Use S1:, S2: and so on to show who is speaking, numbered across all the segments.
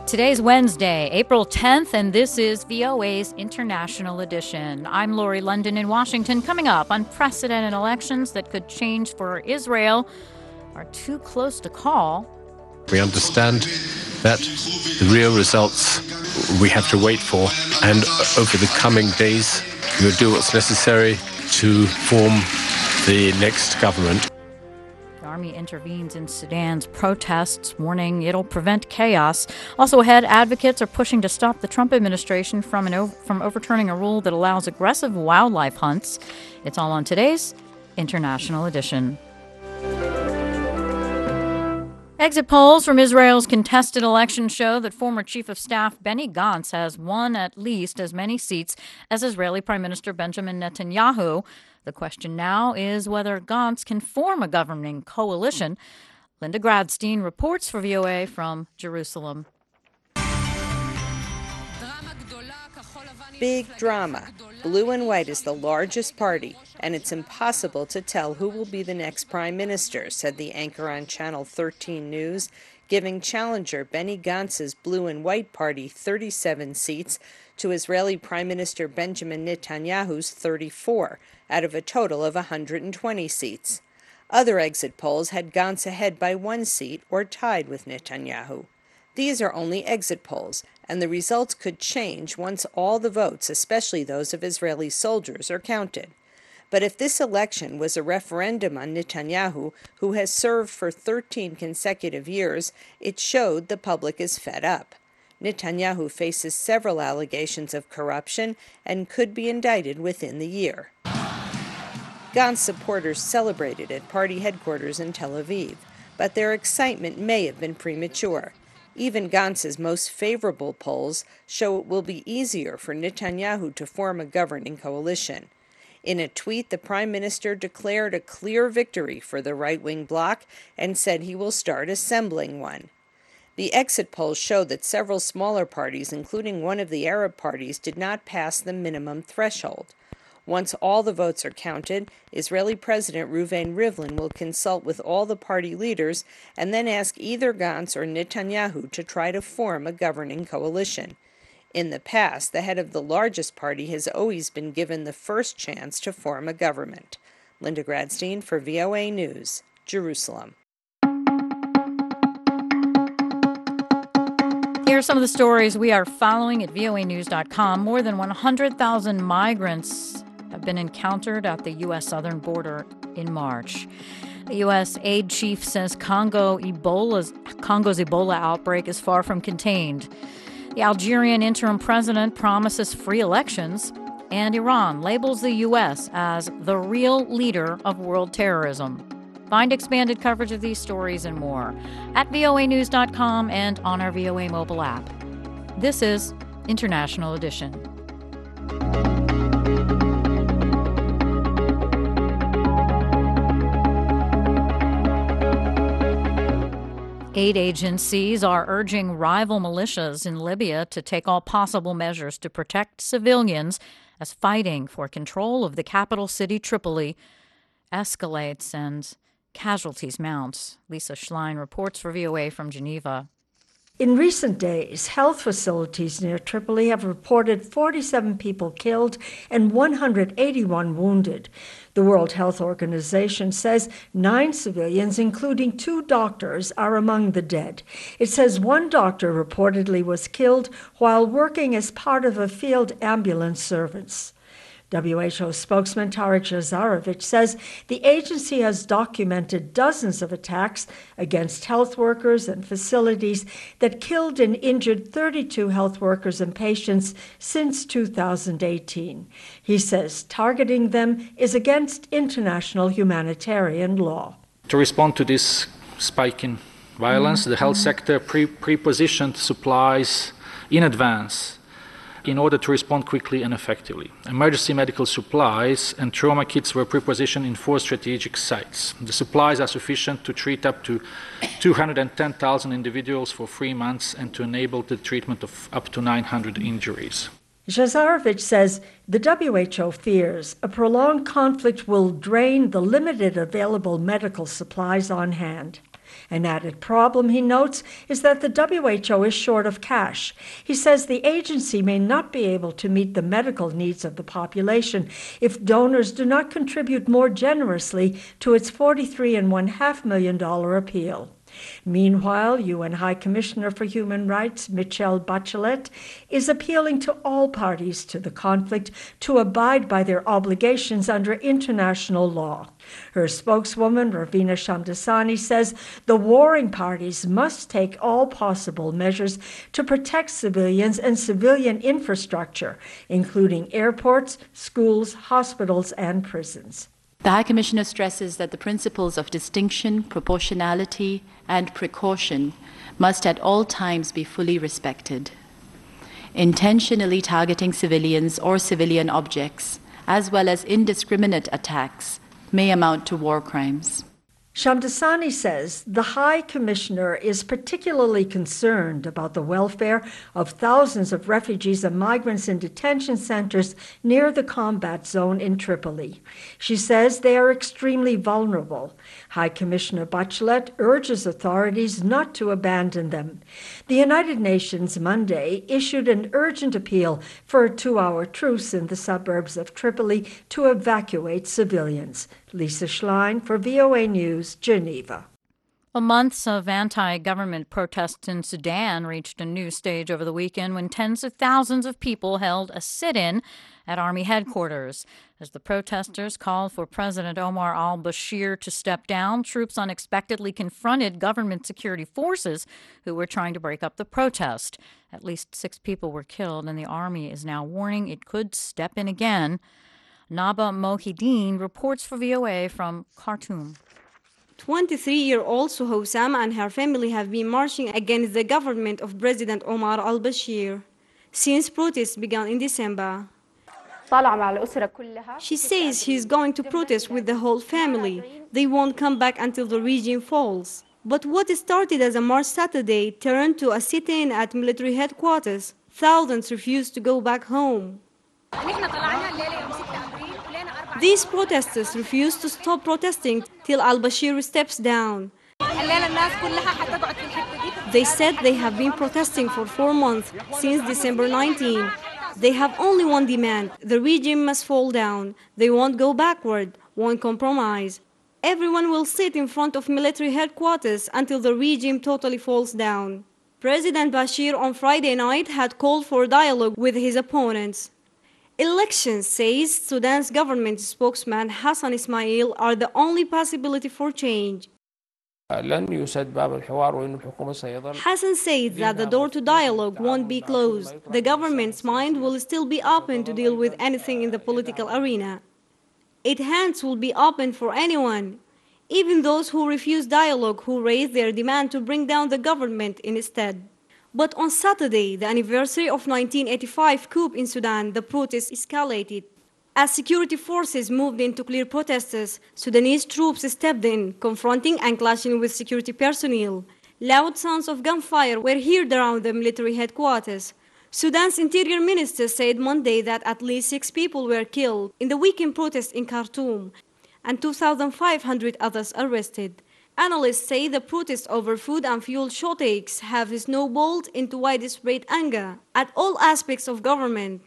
S1: Today's Wednesday, April 10th, and this is VOA's International Edition. I'm Lori London in Washington. Coming up, unprecedented elections that could change for Israel are too close to call.
S2: We understand that the real results we have to wait for, and over the coming days, we'll do what's necessary to form the next government.
S1: The Army intervenes in Sudan's protests, warning it'll prevent chaos. Also ahead, advocates are pushing to stop the Trump administration from overturning a rule that allows aggressive wildlife hunts. It's all on today's International Edition. Exit polls from Israel's contested election show that former Chief of Staff Benny Gantz has won at least as many seats as Israeli Prime Minister Benjamin Netanyahu. The question now is whether Gantz can form a governing coalition. Linda Gradstein reports for VOA from Jerusalem.
S3: Big drama. Blue and White is the largest party, and it's impossible to tell who will be the next prime minister, said the anchor on Channel 13 News, giving challenger Benny Gantz's Blue and White party 37 seats to Israeli Prime Minister Benjamin Netanyahu's 34, out of a total of 120 seats. Other exit polls had Gantz ahead by 1 seat or tied with Netanyahu. These are only exit polls, and the results could change once all the votes, especially those of Israeli soldiers, are counted. But if this election was a referendum on Netanyahu, who has served for 13 consecutive years, it showed the public is fed up. Netanyahu faces several allegations of corruption and could be indicted within the year. Gantz supporters celebrated at party headquarters in Tel Aviv, but their excitement may have been premature. Even Gantz's most favorable polls show it will be easier for Netanyahu to form a governing coalition. In a tweet, the prime minister declared a clear victory for the right-wing bloc and said he will start assembling one. The exit polls show that several smaller parties, including one of the Arab parties, did not pass the minimum threshold. Once all the votes are counted, Israeli President Reuven Rivlin will consult with all the party leaders and then ask either Gantz or Netanyahu to try to form a governing coalition. In the past, the head of the largest party has always been given the first chance to form a government. Linda Gradstein for VOA News, Jerusalem.
S1: Here are some of the stories we are following at voanews.com. More than 100,000 migrants have been encountered at the U.S. southern border in March. The U.S. aid chief says Congo's Ebola outbreak is far from contained. The Algerian interim president promises free elections, and Iran labels the U.S. as the real leader of world terrorism. Find expanded coverage of these stories and more at voanews.com and on our VOA mobile app. This is International Edition. Aid agencies are urging rival militias in Libya to take all possible measures to protect civilians as fighting for control of the capital city, Tripoli, escalates and casualties mount. Lisa Schlein reports for VOA from Geneva.
S4: In recent days, health facilities near Tripoli have reported 47 people killed and 181 wounded. The World Health Organization says 9 civilians, including 2 doctors, are among the dead. It says 1 doctor reportedly was killed while working as part of a field ambulance service. WHO spokesman Tarek Jazarovich says the agency has documented dozens of attacks against health workers and facilities that killed and injured 32 health workers and patients since 2018. He says targeting them is against international humanitarian law.
S5: To respond to this spike in violence, the health sector pre-positioned supplies in advance in order to respond quickly and effectively. Emergency medical supplies and trauma kits were pre-positioned in 4 strategic sites. The supplies are sufficient to treat up to 210,000 individuals for 3 months and to enable the treatment of up to 900 injuries.
S4: Jazarovich says the WHO fears a prolonged conflict will drain the limited available medical supplies on hand. An added problem, he notes, is that the WHO is short of cash. He says the agency may not be able to meet the medical needs of the population if donors do not contribute more generously to its $43.5 million appeal. Meanwhile, UN High Commissioner for Human Rights Michelle Bachelet is appealing to all parties to the conflict to abide by their obligations under international law. Her spokeswoman, Ravina Shamdasani, says the warring parties must take all possible measures to protect civilians and civilian infrastructure, including airports, schools, hospitals, and prisons.
S6: The High Commissioner stresses that the principles of distinction, proportionality, and precaution must at all times be fully respected. Intentionally targeting civilians or civilian objects, as well as indiscriminate attacks, may amount to war crimes.
S4: Shamdasani says the High Commissioner is particularly concerned about the welfare of thousands of refugees and migrants in detention centers near the combat zone in Tripoli. She says they are extremely vulnerable. High Commissioner Bachelet urges authorities not to abandon them. The United Nations Monday issued an urgent appeal for a 2-hour truce in the suburbs of Tripoli to evacuate civilians. Lisa Schlein for VOA News, Geneva.
S1: Well, months of anti-government protests in Sudan reached a new stage over the weekend when tens of thousands of people held a sit-in at Army headquarters. As the protesters called for President Omar al-Bashir to step down, troops unexpectedly confronted government security forces who were trying to break up the protest. At least 6 people were killed, and the Army is now warning it could step in again. Naba Mohideen reports for VOA from Khartoum.
S7: 23-year-old Suhosam and her family have been marching against the government of President Omar al-Bashir since protests began in December. She says she's going to protest with the whole family. They won't come back until the regime falls. But what started as a march Saturday turned to a sit-in at military headquarters. Thousands refused to go back home. These protesters refuse to stop protesting till al-Bashir steps down. They said they have been protesting for 4 months, since December 19. They have only one demand: the regime must fall down. They won't go backward, won't compromise. Everyone will sit in front of military headquarters until the regime totally falls down. President Bashir on Friday night had called for dialogue with his opponents. Elections, says Sudan's government spokesman Hassan Ismail, are the only possibility for change. Hassan says that the door to dialogue won't be closed. The government's mind will still be open to deal with anything in the political arena. Its hands will be open for anyone, even those who refuse dialogue, who raise their demand to bring down the government instead. But on Saturday, the anniversary of 1985 coup in Sudan, the protests escalated. As security forces moved in to clear protesters, Sudanese troops stepped in, confronting and clashing with security personnel. Loud sounds of gunfire were heard around the military headquarters. Sudan's interior minister said Monday that at least 6 people were killed in the weekend protest in Khartoum, and 2,500 others arrested. Analysts say the protests over food and fuel shortages have snowballed into widespread anger at all aspects of government.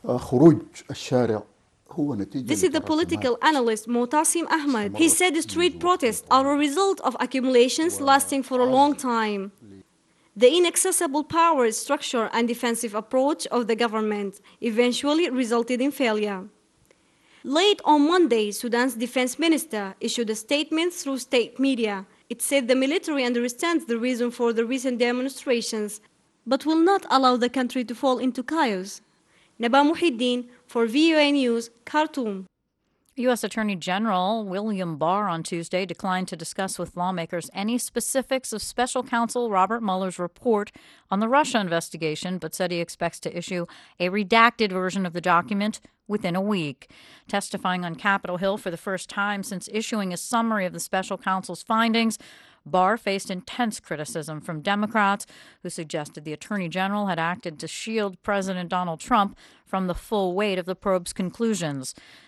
S7: This is the political analyst Motasim Ahmed. He said street protests are a result of accumulations lasting for a long time. The inaccessible power structure and defensive approach of the government eventually resulted in failure. Late on Monday, Sudan's defense minister issued a statement through state media. It said the military understands the reason for the recent demonstrations, but will not allow the country to fall into chaos. Naba Mohideen for VOA News, Khartoum.
S1: U.S. Attorney General William Barr on Tuesday declined to discuss with lawmakers any specifics of Special Counsel Robert Mueller's report on the Russia investigation, but said he expects to issue a redacted version of the document within a week. Testifying on Capitol Hill for the first time since issuing a summary of the special counsel's findings, Barr faced intense criticism from Democrats who suggested the Attorney General had acted to shield President Donald Trump from the full weight of the probe's conclusions.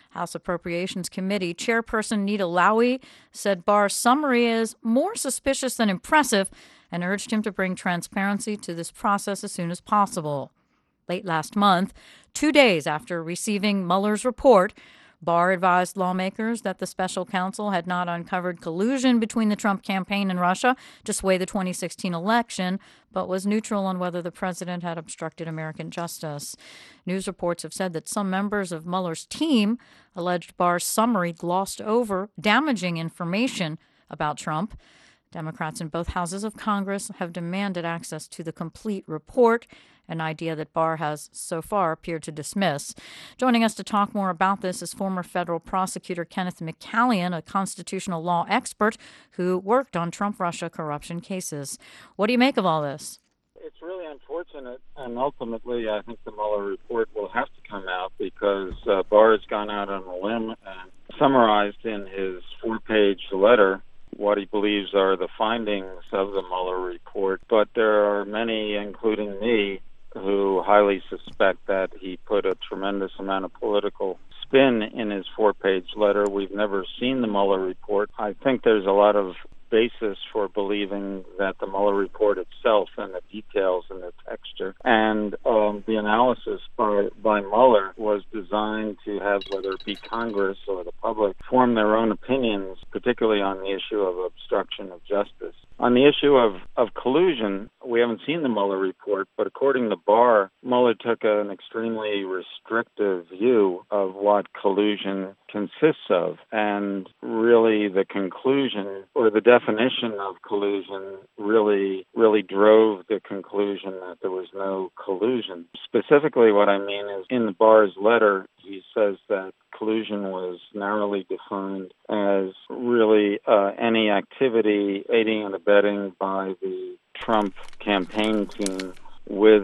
S1: House Appropriations Committee Chairperson Nita Lowey said Barr's summary is more suspicious than impressive and urged him to bring transparency to this process as soon as possible. Late last month, 2 days after receiving Mueller's report, Barr advised lawmakers that the special counsel had not uncovered collusion between the Trump campaign and Russia to sway the 2016 election, but was neutral on whether the president had obstructed American justice. News reports have said that some members of Mueller's team alleged Barr's summary glossed over damaging information about Trump. Democrats in both houses of Congress have demanded access to the complete report, an idea that Barr has so far appeared to dismiss. Joining us to talk more about this is former federal prosecutor Kenneth McCallion, a constitutional law expert who worked on Trump-Russia corruption cases. What do you make of all this?
S8: It's really unfortunate, and ultimately I think the Mueller report will have to come out because Barr has gone out on a limb and summarized in his 4-page letter what he believes are the findings of the Mueller report. But there are many, including me, who highly suspect that he put a tremendous amount of political spin in his 4-page letter. We've never seen the Mueller report. I think there's a lot of basis for believing that the Mueller report itself and the details and the texture and the analysis by Mueller was designed to have, whether it be Congress or the public, form their own opinions, particularly on the issue of obstruction of justice. On the issue of collusion, we haven't seen the Mueller report, but according to Barr, Mueller took an extremely restrictive view of what collusion consists of. And really the conclusion or the definition of collusion really drove the conclusion that there was no collusion. Specifically, what I mean is in Barr's letter, he says that collusion was narrowly defined as really any activity aiding and abetting by the Trump campaign team with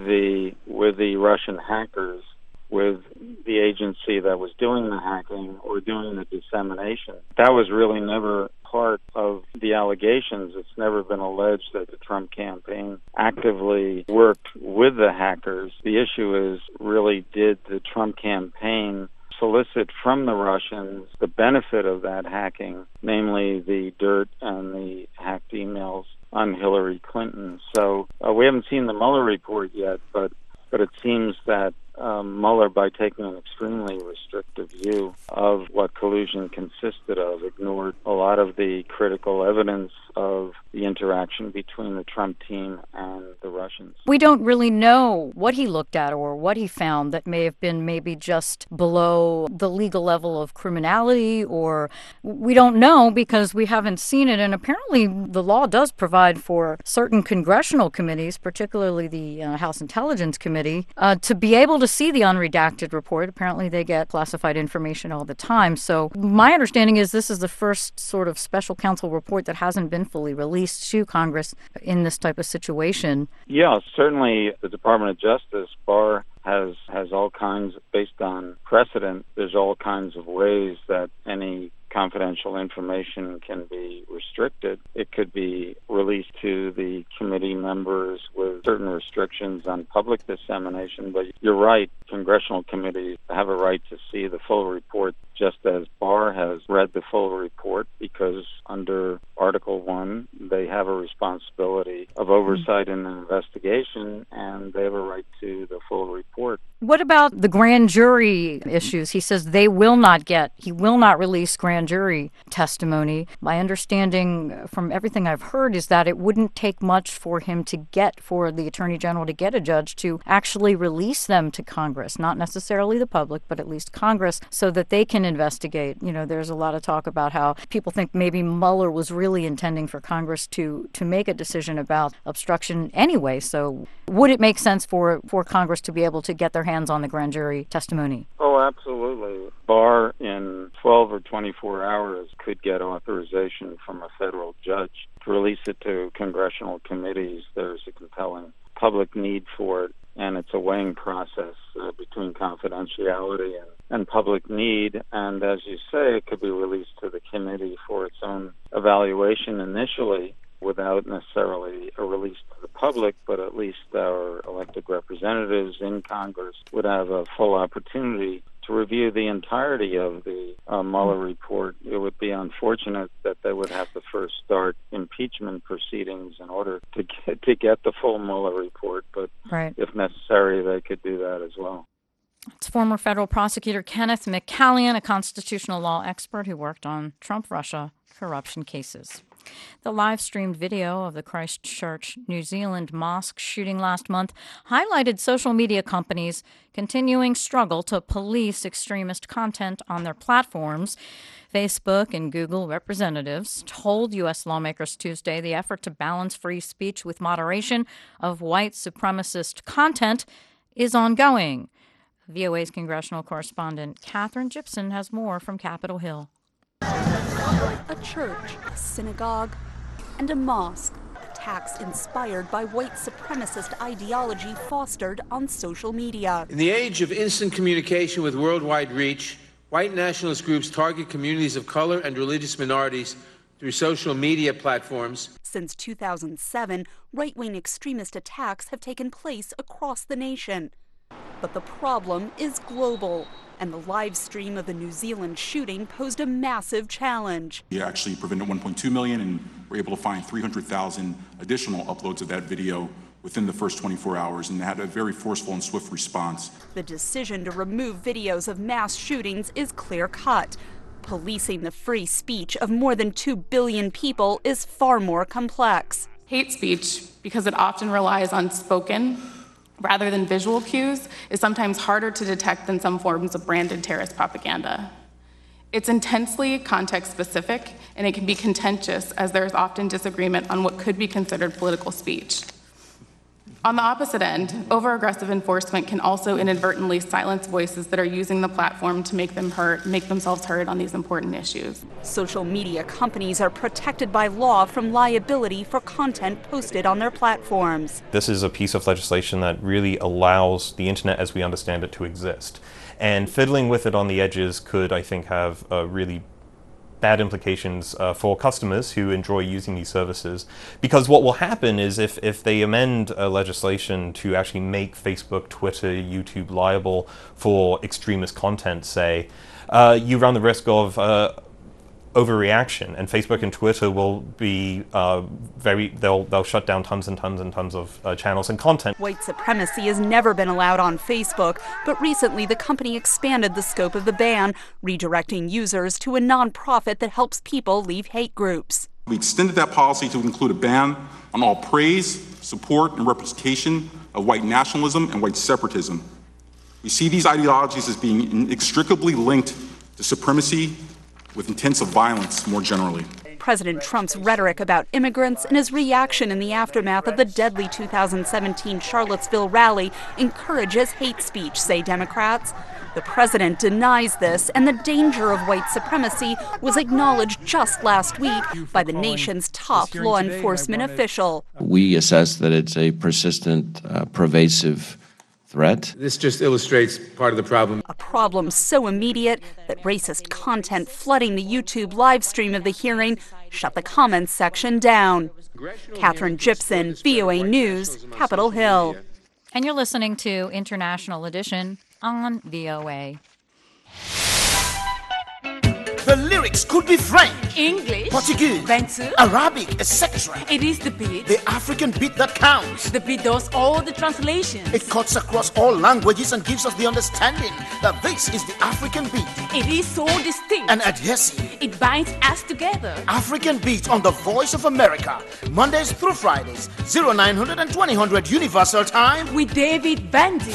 S8: the Russian hackers, with the agency that was doing the hacking or doing the dissemination. That was really never part of the allegations. It's never been alleged that the Trump campaign actively worked with the hackers. The issue is, really, did the Trump campaign solicit from the Russians the benefit of that hacking, namely the dirt and the hacked emails on Hillary Clinton? So we haven't seen the Mueller report yet, but it seems that Mueller, by taking an extremely restrictive view of what collusion consisted of, ignored a lot of the critical evidence of the interaction between the Trump team and the Russians.
S1: We don't really know what he looked at or what he found that may have been maybe just below the legal level of criminality, or we don't know because we haven't seen it. And apparently the law does provide for certain congressional committees, particularly the House Intelligence Committee, to be able to see the unredacted report. Apparently they get classified information all the time. So my understanding is this is the first sort of special counsel report that hasn't been fully released to Congress in this type of situation.
S8: Yeah, certainly the Department of Justice, Barr, has all kinds, based on precedent, there's all kinds of ways that any confidential information can be restricted. It could be released to the committee members with certain restrictions on public dissemination. But you're right, congressional committees have a right to see the full report, just as Barr has read the full report, because under Article 1, they have a responsibility of oversight in an investigation, and they have a right to the full report.
S1: What about the grand jury issues? He says he will not release grand jury testimony. My understanding from everything I've heard is that it wouldn't take much for the Attorney General to get a judge to actually release them to Congress, not necessarily the public, but at least Congress, so that they can investigate. You know, there's a lot of talk about how people think maybe Mueller was really intending for Congress to make a decision about obstruction anyway. So would it make sense for Congress to be able to get their hands on the grand jury testimony?
S8: Oh, absolutely. Barr, in 12 or 24 hours, could get authorization from a federal judge to release it to congressional committees. There's a compelling public need for it, and it's a weighing process between confidentiality and public need. And as you say, it could be released to the committee for its own evaluation initially, without necessarily a release to the public, but at least our elected representatives in Congress would have a full opportunity to review the entirety of the Mueller report. It would be unfortunate that they would have to first start impeachment proceedings in order to get the full Mueller report, but if necessary, they could do that as well.
S1: It's former federal prosecutor Kenneth McCallion, a constitutional law expert who worked on Trump-Russia corruption cases. The live-streamed video of the Christchurch, New Zealand mosque shooting last month highlighted social media companies' continuing struggle to police extremist content on their platforms. Facebook and Google representatives told U.S. lawmakers Tuesday the effort to balance free speech with moderation of white supremacist content is ongoing. VOA's congressional correspondent Katherine Gibson has more from Capitol Hill.
S9: A church, a synagogue, and a mosque. Attacks inspired by white supremacist ideology fostered on social media.
S10: In the age of instant communication with worldwide reach, white nationalist groups target communities of color and religious minorities through social media platforms.
S9: Since 2007, right-wing extremist attacks have taken place across the nation. But the problem is global, and the live stream of the New Zealand shooting posed a massive challenge.
S11: We actually prevented 1.2 million and were able to find 300,000 additional uploads of that video within the first 24 hours and had a very forceful and swift response.
S9: The decision to remove videos of mass shootings is clear-cut. Policing the free speech of more than 2 billion people is far more complex.
S12: Hate speech, because it often relies on spoken rather than visual cues, is sometimes harder to detect than some forms of branded terrorist propaganda. It's intensely context-specific, and it can be contentious as there is often disagreement on what could be considered political speech. On the opposite end, over-aggressive enforcement can also inadvertently silence voices that are using the platform to make themselves heard on these important issues.
S9: Social media companies are protected by law from liability for content posted on their platforms.
S13: This is a piece of legislation that really allows the internet as we understand it to exist. And fiddling with it on the edges could, I think, have really bad implications for customers who enjoy using these services. Because what will happen is if they amend legislation to actually make Facebook, Twitter, YouTube liable for extremist content, say, you run the risk of overreaction, and Facebook and Twitter will be they'll shut down tons and tons and tons of channels and content.
S9: White supremacy has never been allowed on Facebook, but recently the company expanded the scope of the ban, redirecting users to a nonprofit that helps people leave hate groups.
S11: We extended that policy to include a ban on all praise, support, and representation of white nationalism and white separatism. We see these ideologies as being inextricably linked to supremacy with intensive violence more generally.
S9: President Trump's rhetoric about immigrants and his reaction in the aftermath of the deadly 2017 Charlottesville rally encourages hate speech, say Democrats. The president denies this, and the danger of white supremacy was acknowledged just last week by the nation's top law enforcement official.
S14: We assess that it's a persistent, pervasive threat.
S10: This just illustrates part of the problem.
S9: A problem so immediate that racist content flooding the YouTube live stream of the hearing shut the comments section down. Katherine Gibson, VOA News, Capitol Hill.
S1: And you're listening to International Edition on VOA.
S15: The lyrics could be French,
S16: English,
S15: Portuguese, Arabic, etc.
S16: It is the beat.
S15: The African beat that counts.
S16: The beat does all the translations.
S15: It cuts across all languages and gives us the understanding that this is the African beat.
S16: It is so distinct
S15: and adhesive.
S16: It binds us together.
S15: African Beat on the Voice of America, Mondays through Fridays, 0900 and 2000 Universal Time
S16: with David Bandy.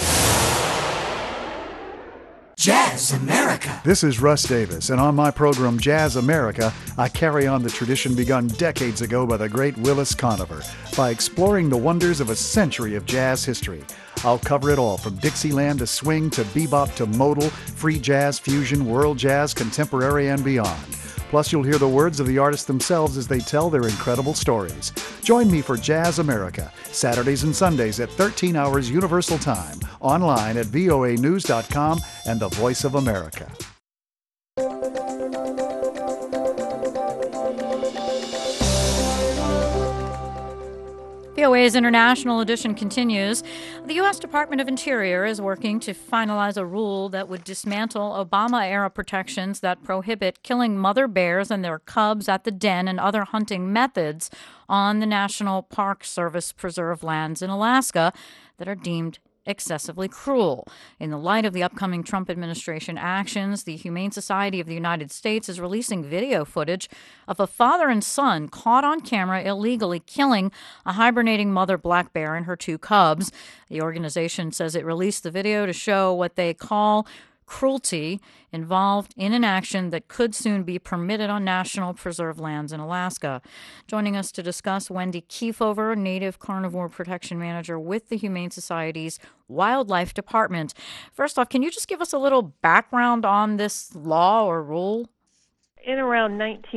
S15: Jazz America.
S17: This is Russ Davis, and on my program Jazz America, I carry on the tradition begun decades ago by the great Willis Conover by exploring the wonders of a century of jazz history. I'll cover it all, from Dixieland to swing to bebop to modal, free jazz, fusion, world jazz, contemporary, and beyond. Plus, you'll hear the words of the artists themselves as they tell their incredible stories. Join me for Jazz America, Saturdays and Sundays at 13 hours Universal Time, online at voanews.com and the Voice of America.
S1: VOA's International Edition continues. The U.S. Department of Interior is working to finalize a rule that would dismantle Obama-era protections that prohibit killing mother bears and their cubs at the den and other hunting methods on the National Park Service preserve lands in Alaska that are deemed excessively cruel. In the light of the upcoming Trump administration actions, the Humane Society of the United States is releasing video footage of a father and son caught on camera illegally killing a hibernating mother black bear and her two cubs. The organization says it released the video to show what they call cruelty involved in an action that could soon be permitted on national preserve lands in Alaska. Joining us to discuss, Wendy Kiefover, Native Carnivore Protection Manager with the Humane Society's Wildlife Department. First off, can you just give us a little background on this law or rule?
S18: In around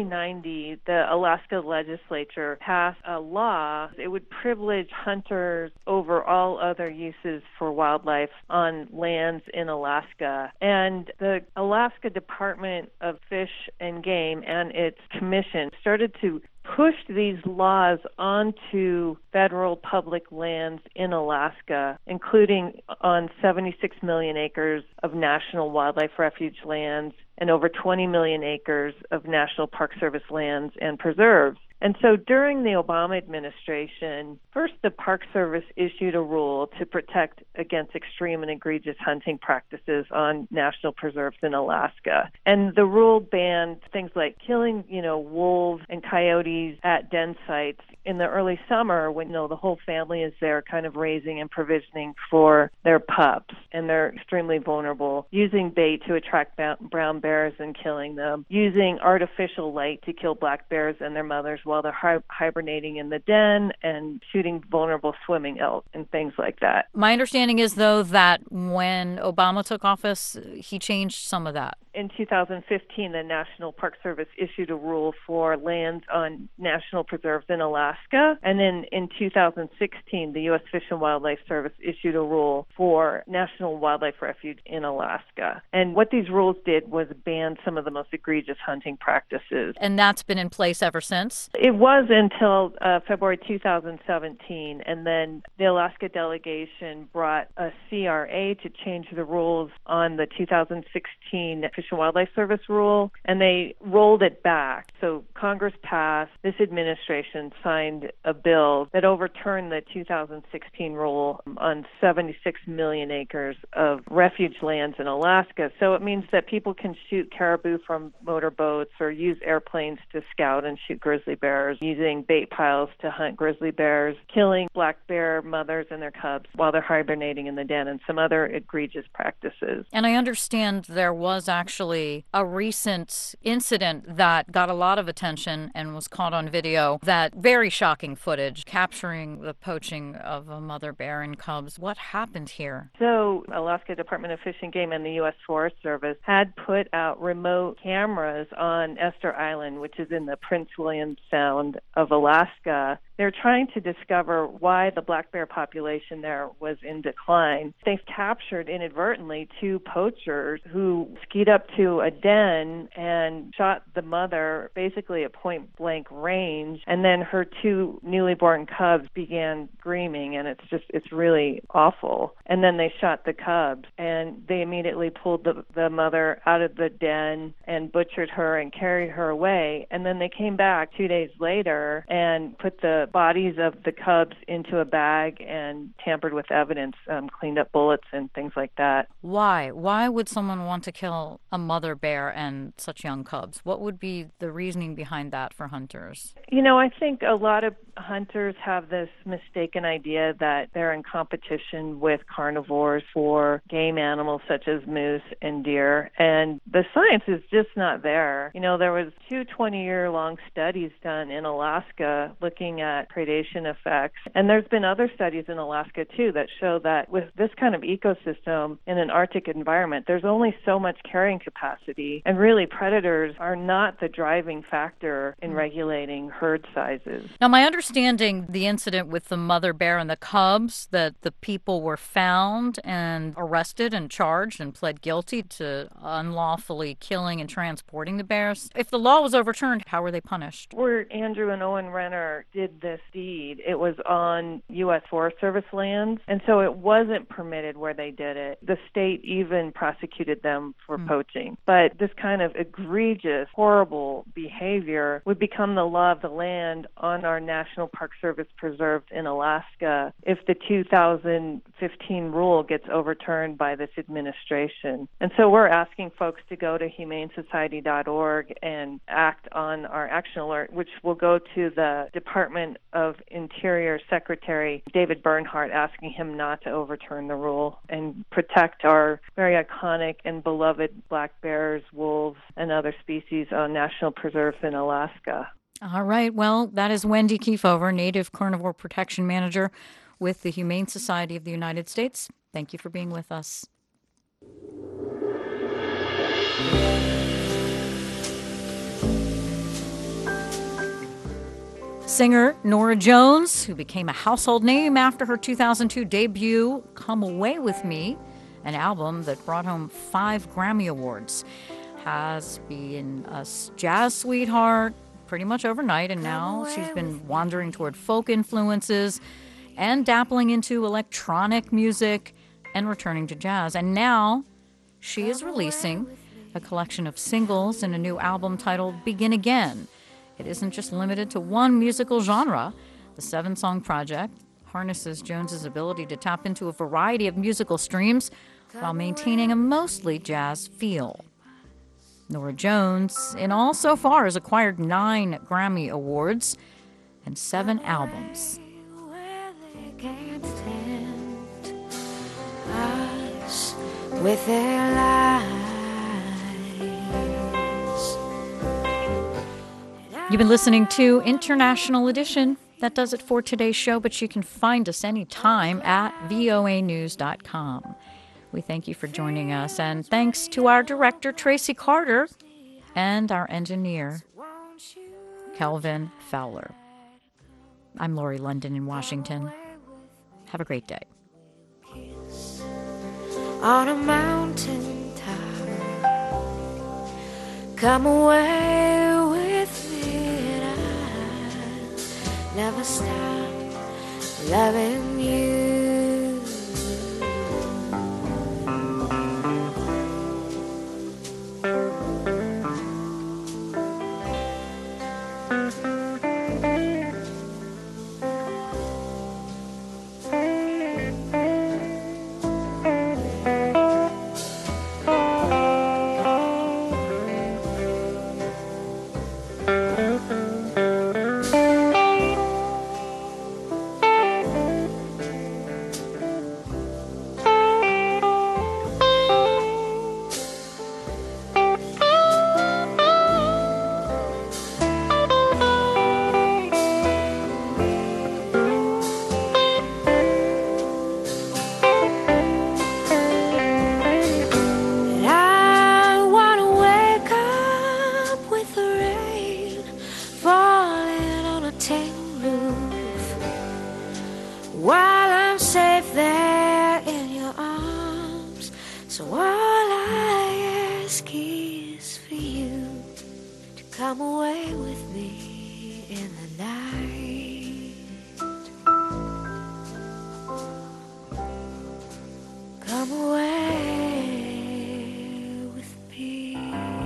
S18: 1990, the Alaska legislature passed a law. It would privilege hunters over all other uses for wildlife on lands in Alaska. And the Alaska Department of Fish and Game and its commission started to push these laws onto federal public lands in Alaska, including on 76 million acres of National Wildlife Refuge lands and over 20 million acres of National Park Service lands and preserves. And so during the Obama administration, first the Park Service issued a rule to protect against extreme and egregious hunting practices on national preserves in Alaska. And the rule banned things like killing, wolves and coyotes at den sites in the early summer when, the whole family is there kind of raising and provisioning for their pups, and they're extremely vulnerable, using bait to attract brown bears and killing them, using artificial light to kill black bears and their mothers while they're hibernating in the den, and shooting vulnerable swimming elk and things like that.
S1: My understanding is, though, that when Obama took office, he changed some of that.
S18: In 2015, the National Park Service issued a rule for lands on national preserves in Alaska. And then in 2016, the U.S. Fish and Wildlife Service issued a rule for National Wildlife Refuge in Alaska. And what these rules did was ban some of the most egregious hunting practices.
S1: And that's been in place ever since?
S18: It was until February 2017. And then the Alaska delegation brought a CRA to change the rules on the 2016 Fish and Wildlife Service rule, and they rolled it back. So Congress passed, this administration signed a bill that overturned the 2016 rule on 76 million acres of refuge lands in Alaska. So it means that people can shoot caribou from motorboats or use airplanes to scout and shoot grizzly bears, using bait piles to hunt grizzly bears, killing black bear mothers and their cubs while they're hibernating in the den, and some other egregious practices.
S1: And I understand there was actually a recent incident that got a lot of attention and was caught on video. That very shocking footage capturing the poaching of a mother bear and cubs. What happened here?
S18: So Alaska Department of Fish and Game and the U.S. Forest Service had put out remote cameras on Esther Island, which is in the Prince William Sound of Alaska. They're trying to discover why the black bear population there was in decline. They've captured inadvertently two poachers who skied up to a den and shot the mother basically at point-blank range, and then her two newly born cubs began screaming, and it's really awful. And then they shot the cubs, and they immediately pulled the mother out of the den and butchered her and carried her away. And then they came back 2 days later and put the bodies of the cubs into a bag and tampered with evidence, cleaned up bullets and things like that.
S1: Why? Why would someone want to kill a mother bear and such young cubs? What would be the reasoning behind that for hunters?
S18: I think a lot of hunters have this mistaken idea that they're in competition with carnivores for game animals such as moose and deer, and the science is just not there. There was 2 20-year-long studies done in Alaska looking at predation effects, and there's been other studies in Alaska too that show that with this kind of ecosystem in an Arctic environment, there's only so much carrying capacity, and really predators are not the driving factor in regulating herd sizes.
S1: Now, my understanding understanding the incident with the mother bear and the cubs, that the people were found and arrested and charged and pled guilty to unlawfully killing and transporting the bears. If the law was overturned, how were they punished?
S18: Where Andrew and Owen Renner did this deed, it was on U.S. Forest Service lands, and so it wasn't permitted where they did it. The state even prosecuted them for poaching. But this kind of egregious, horrible behavior would become the law of the land on our National Park Service preserves in Alaska if the 2015 rule gets overturned by this administration. And so we're asking folks to go to humanesociety.org and act on our action alert, which will go to the Department of Interior Secretary David Bernhardt, asking him not to overturn the rule and protect our very iconic and beloved black bears, wolves, and other species on national preserves in Alaska.
S1: All right. Well, that is Wendy Kiefover, Native Carnivore Protection Manager with the Humane Society of the United States. Thank you for being with us. Singer Norah Jones, who became a household name after her 2002 debut, Come Away With Me, an album that brought home 5 Grammy Awards, has been a jazz sweetheart pretty much overnight, and now she's been wandering toward folk influences and dabbling into electronic music and returning to jazz. And now she is releasing a collection of singles in a new album titled Begin Again. It isn't just limited to one musical genre. The 7-song project harnesses Jones's ability to tap into a variety of musical streams while maintaining a mostly jazz feel. Norah Jones, in all so far, has acquired 9 Grammy Awards and 7 albums. With their lies. You've been listening to International Edition. That does it for today's show, but you can find us anytime at voanews.com. We thank you for joining us, and thanks to our director, Tracy Carter, and our engineer, Kelvin Fowler. I'm Lori London in Washington. Have a great day. On a mountain top, come away with me, and I'll never stop loving you. Come away with me in the night. Come away with me.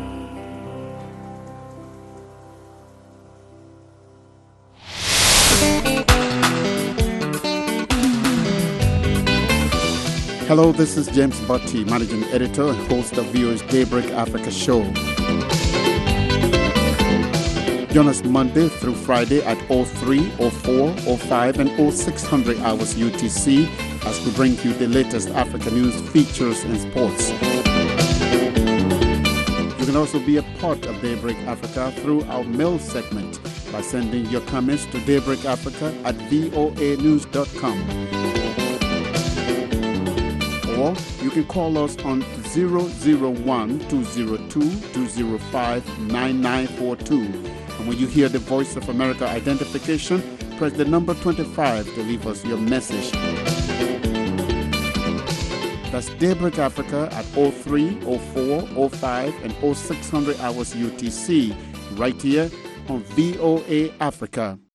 S19: Hello, this is James Butty, Managing Editor and host of VOA's Daybreak Africa show. Join us Monday through Friday at 03, 04, 05, and 0600 hours UTC as we bring you the latest Africa news, features, and sports. You can also be a part of Daybreak Africa through our mail segment by sending your comments to daybreakafrica@voanews.com. Or you can call us on 001-202-205-9942. And when you hear the Voice of America identification, press the number 25 to leave us your message. That's Daybreak Africa at 03, 04, 05, and 0600 hours UTC, right here on VOA Africa.